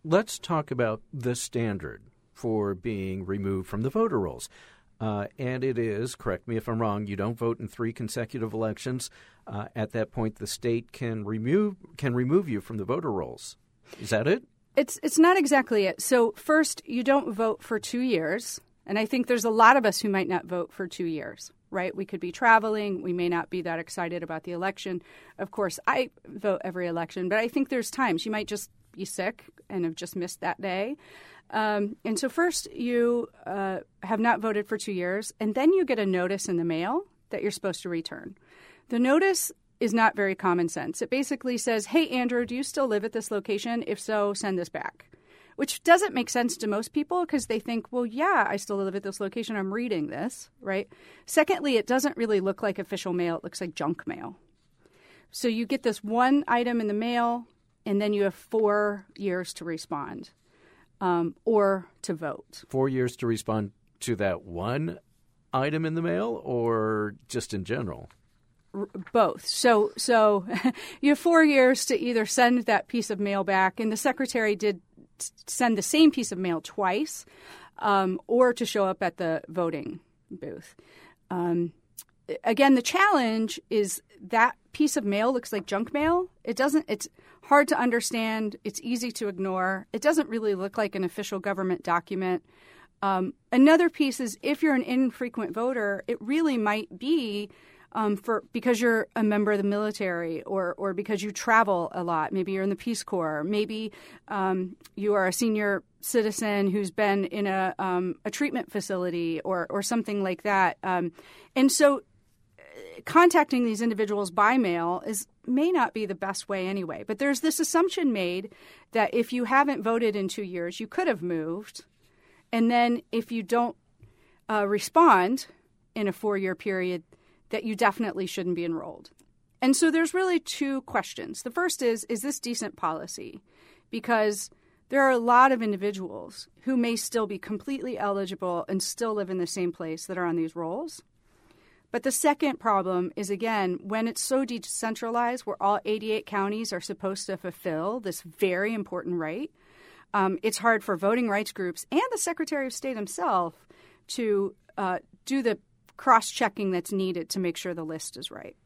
let's talk about the standard for being removed from the voter rolls. And it is, correct me if I'm wrong, you don't vote in 3 consecutive elections. At that point, the state can remove you from the voter rolls. Is that it? It's not exactly it. So first, you don't vote for 2 years. And I think there's a lot of us who might not vote for 2 years, right? We could be traveling. We may not be that excited about the election. Of course, I vote every election, but I think there's times you might just be sick and have just missed that day. And so first, you have not voted for 2 years, and then you get a notice in the mail that you're supposed to return. The notice is not very common sense. It basically says, hey, Andrew, do you still live at this location? If so, send this back. Which doesn't make sense to most people because they think, well, yeah, I still live at this location. I'm reading this, right? Secondly, it doesn't really look like official mail. It looks like junk mail. So you get this one item in the mail, and then you have 4 years to respond or to vote. 4 years to respond to that one item in the mail or just in general? Both. So you have 4 years to either send that piece of mail back, and the secretary did send the same piece of mail twice, or to show up at the voting booth. Again, the challenge is that piece of mail looks like junk mail. It's hard to understand. It's easy to ignore. It doesn't really look like an official government document. Another piece is if you're an infrequent voter, it really might be because you're a member of the military or because you travel a lot. Maybe you're in the Peace Corps. Maybe you are a senior citizen who's been in a treatment facility or something like that. And so contacting these individuals by mail may not be the best way anyway. But there's this assumption made that if you haven't voted in 2 years, you could have moved. And then if you don't respond in a 4-year period, that you definitely shouldn't be enrolled. And so there's really 2 questions. The first is this decent policy? Because there are a lot of individuals who may still be completely eligible and still live in the same place that are on these rolls. But the second problem is, again, when it's so decentralized, where all 88 counties are supposed to fulfill this very important right, it's hard for voting rights groups and the Secretary of State himself to do the cross-checking that's needed to make sure the list is right.